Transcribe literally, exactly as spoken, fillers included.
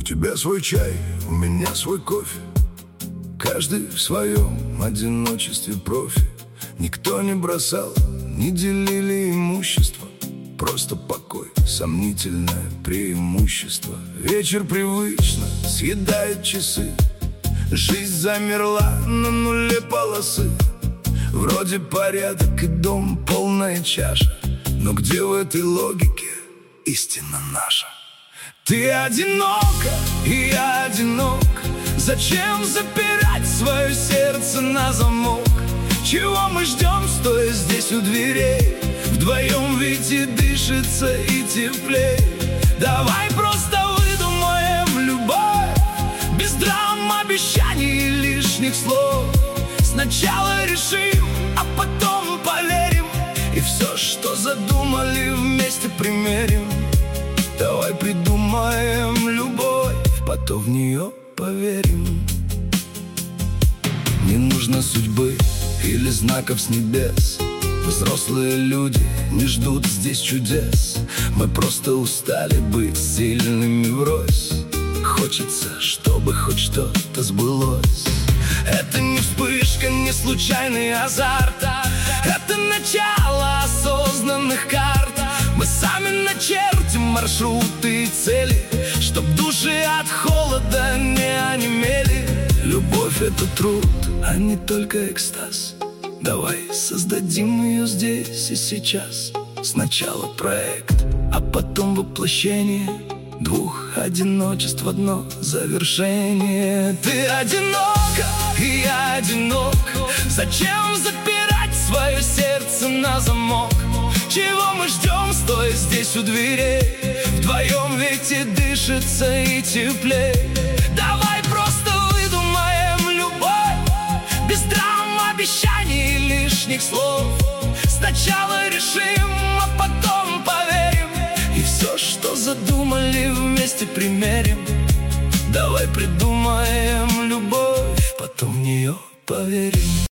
тебя свой чай, у меня свой кофе. Каждый в своем одиночестве профи. Никто не бросал, не делили имущество. Просто покой, сомнительное преимущество. Вечер привычно съедает часы. Жизнь замерла на нуле полосы. Вроде порядок и дом, полная чаша. Но где в этой логике истина наша? Ты одинока, и я одинок. Зачем запирать свое сердце на замок? Чего мы ждем, стоя здесь у дверей? Вдвоем ведь и дышится, и теплей. Давай просто выдумаем любовь, без драм, обещаний и лишних слов. Сначала решим, а потом поверим, и все, что задумали, вместе примерим. Давай придумаем любовь, потом в нее поверим. Не нужно судьбы или знаков с небес. Взрослые люди не ждут здесь чудес. Мы просто устали быть сильными врозь. Хочется, чтобы хоть что-то сбылось. Это не вспышка, не случайный азарт. Это начало осознанных карт. Мы сами начертим маршруты и цели, чтоб души от холода не онемели. Любовь — это труд, а не только экстаз. Давай создадим ее здесь и сейчас. Сначала проект, а потом воплощение двух одиночеств в одно завершение. Ты одинока, и я одинок. Зачем запирать свое сердце на замок? Чего мы ждем, стоя здесь у дверей? Вдвоем ведь и дышится, и теплей. Давай просто выдумаем любовь, без драм, обещаний и лишних слов. Сначала решим, а потом поверим, и все, что задумали, вместе примерим. Давай придумаем любовь, потом в нее поверим.